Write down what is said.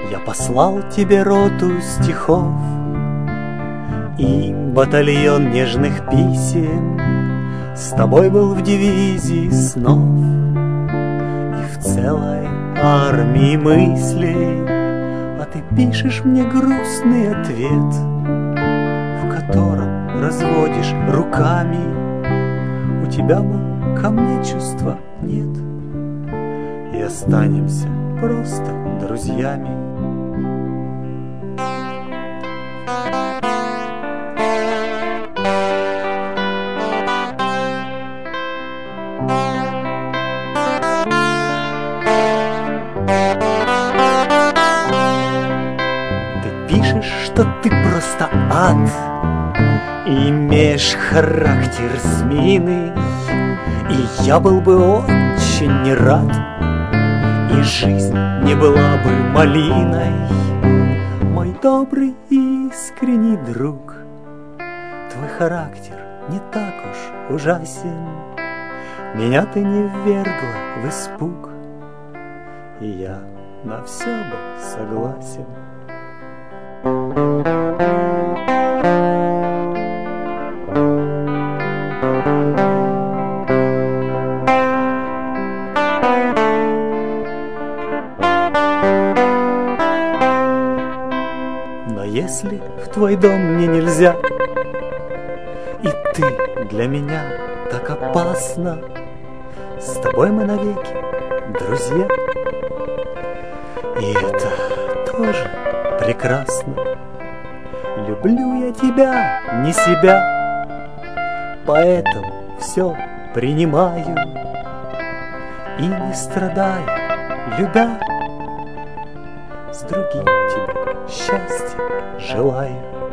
Я послал тебе роту стихов и батальон нежных писем. С тобой был в дивизии снов и в целой армии мыслей. А ты пишешь мне грустный ответ, в котором разводишь руками. У тебя, мол, ко мне чувства нет, и останемся просто друзьями. Пишешь, что ты просто ад и имеешь характер змеиный, и я был бы очень не рад, и жизнь не была бы малиной. Мой добрый и искренний друг, твой характер не так уж ужасен. Меня ты не ввергла в испуг, и я на все был согласен. Но если в твой дом мне нельзя, и ты для меня так опасна, с тобой мы навеки друзья, и это тоже прекрасно. Люблю я тебя, не себя, поэтому все принимаю и не страдаю, любя. С другим тебе счастья желаю.